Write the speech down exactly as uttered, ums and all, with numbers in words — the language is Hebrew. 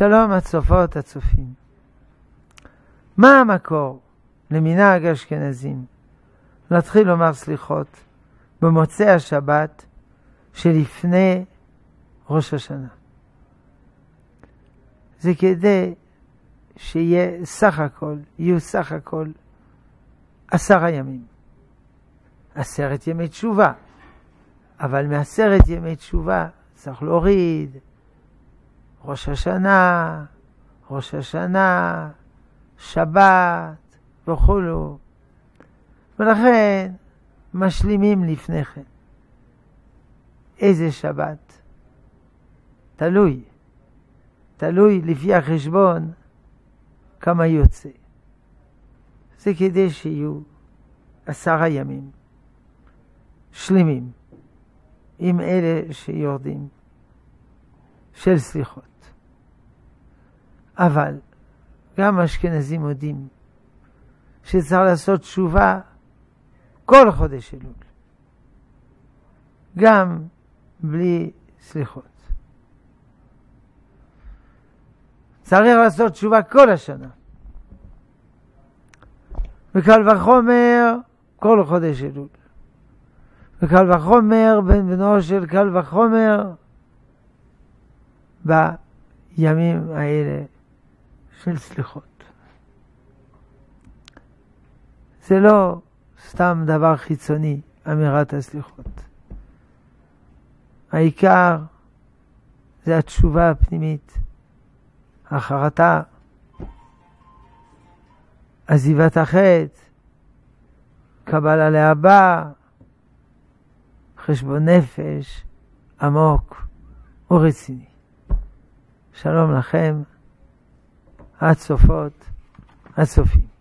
שלום הצופות הצופים. מה המקור למנהג אשכנזים להתחיל לומר סליחות במוצאי השבת שלפני ראש השנה? זה כדי שיהיה סך הכל, יהיו סך הכל עשרה ימים. עשרת ימי תשובה. אבל מעשרת ימי תשובה צריך להוריד ראש השנה, ראש השנה, שבת וכולו. ולכן משלימים לפני כן. איזה שבת? תלוי. תלוי לפי החשבון כמה יוצא. זה כדי שיהיו עשרה ימים שלמים עם אלה שיורדים של סליחות. אבל גם אשכנזים יודעים שצריך לעשות תשובה כל חודש אלול, גם בלי סליחות. צריך לעשות תשובה כל השנה, וקל וחומר כל חודש אלול, וקל וחומר בן בנו של קל וחומר בימים האלה של סליחות. זה לא סתם דבר חיצוני, אמירת הסליחות. העיקר זה התשובה הפנימית, החרטה, עזיבת החטא, קבלה להבא, חשבון נפש עמוק ורציני. שלום לכם, הצופות, הצופים.